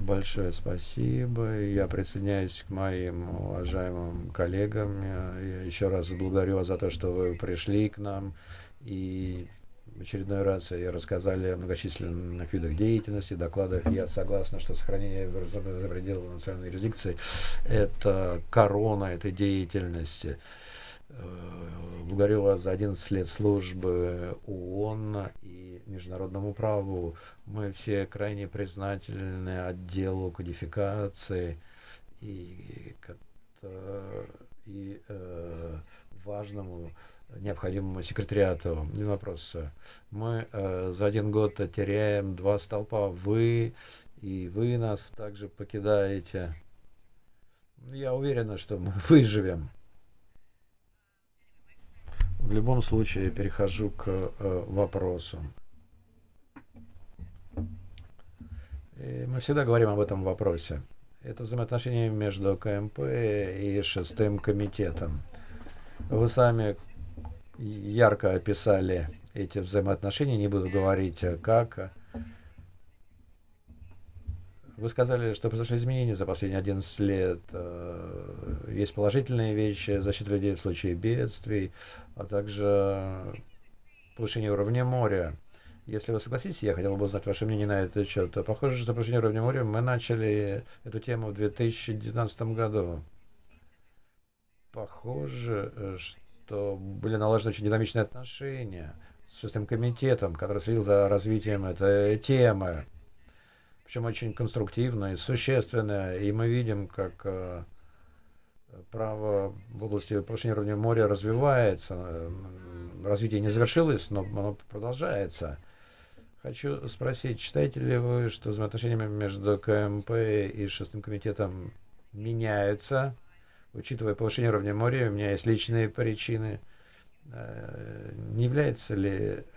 Большое спасибо. Я присоединяюсь к моим уважаемым коллегам. Я еще раз благодарю вас за то, что вы пришли к нам и в очередной раз и рассказали о многочисленных видах деятельности, докладах. Я согласна, что сохранение за пределами национальной юрисдикции – это корона этой деятельности. Благодарю вас за 11 лет службы ООН и международному праву. Мы все крайне признательны отделу кодификации и, и важному необходимому секретариату. Один вопрос. Мы за 1 год теряем 2 столпа. Вы нас также покидаете. Я уверена, что мы выживем. В любом случае, перехожу к вопросу. И мы всегда говорим об этом вопросе. Это взаимоотношения между КМП и шестым комитетом. Вы сами ярко описали эти взаимоотношения, не буду говорить как. Вы сказали, что произошли изменения за последние 11 лет. Есть положительные вещи, защита людей в случае бедствий, а также повышение уровня моря. Если вы согласитесь, я хотел бы узнать ваше мнение на этот счет. Похоже, что повышение уровня моря мы начали эту тему в 2019 году. Похоже, что были налажены очень динамичные отношения с шестым комитетом, который следил за развитием этой темы. Причем очень конструктивно и существенно. И мы видим, как право в области повышения уровня моря развивается. Развитие не завершилось, но оно продолжается. Хочу спросить, считаете ли вы, что взаимоотношения между КМП и шестым комитетом меняются, учитывая повышение уровня моря? У меня есть личные причины. Не является ли